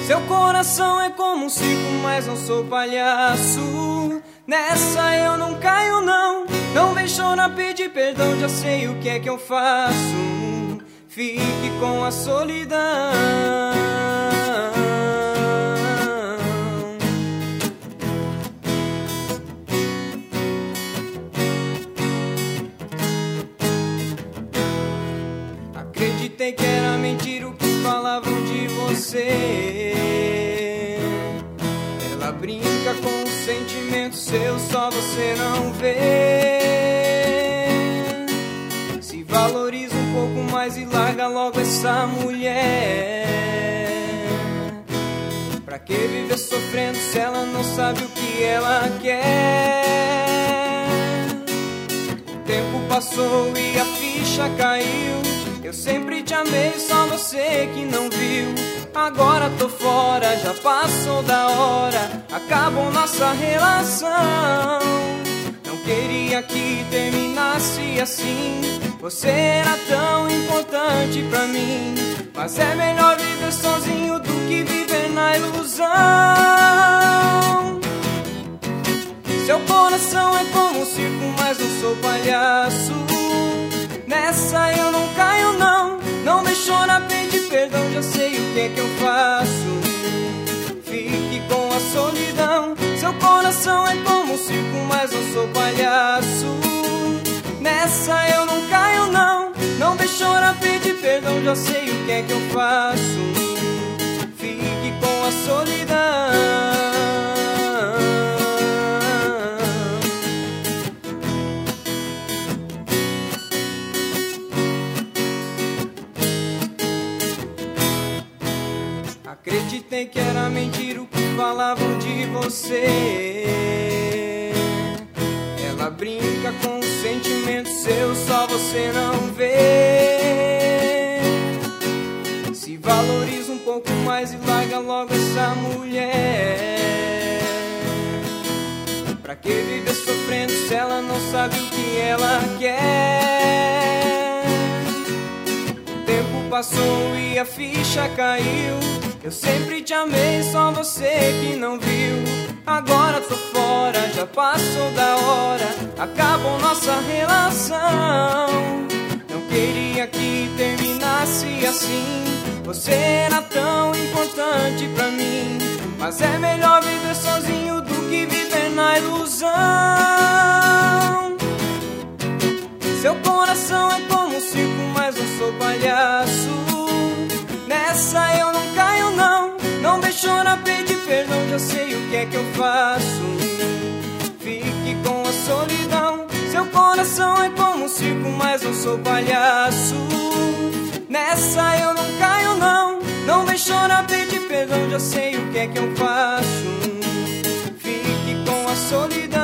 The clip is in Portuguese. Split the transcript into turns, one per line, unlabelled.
Seu coração é como um circo, mas não sou palhaço. Nessa eu não caio não. Não vem chorar, pedir perdão, já sei o que é que eu faço. Fique com a solidão. Acreditei que era mentira o que falavam de você. Ela brinca com os sentimentos seus, só você não vê. Se valoriza um pouco mais e larga logo essa mulher. Pra que viver sofrendo se ela não sabe o que ela quer? O tempo passou e a ficha caiu. Eu sempre te amei, só você que não viu. Agora tô fora, já passou da hora. Acabou nossa relação. Não queria que terminasse assim. Você era tão importante pra mim. Mas é melhor viver sozinho do que viver na ilusão. Seu coração é como um circo, mas não sou palhaço. Nessa eu não caio não. Não me chora, pede perdão, já sei o que é que eu faço. Fique com a solidão. Seu coração é como um circo, mas não sou palhaço. Nessa eu não caio não. Não me chora, pede perdão, já sei o que é que eu faço. Fique com a solidão. Acreditei que era mentira o que falavam de você. Ela brinca com os sentimentos seus, só você não vê. Se valoriza um pouco mais e larga logo essa mulher. Pra que viver sofrendo se ela não sabe o que ela quer? O tempo passou e a ficha caiu. Eu sempre te amei, só você que não viu. Agora tô fora, já passou da hora. Acabou nossa relação. Não queria que terminasse assim. Você era tão importante pra mim. Mas é melhor viver sozinho do que viver na ilusão. Seu coração é como um circo, mas não sou palhaço. Nessa eu não caio não. Não me chora, pede perdão, já sei o que é que eu faço. Fique com a solidão. Seu coração é como um circo, mas não sou palhaço. Nessa eu não caio não. Não me chora, pede perdão, já sei o que é que eu faço. Fique com a solidão.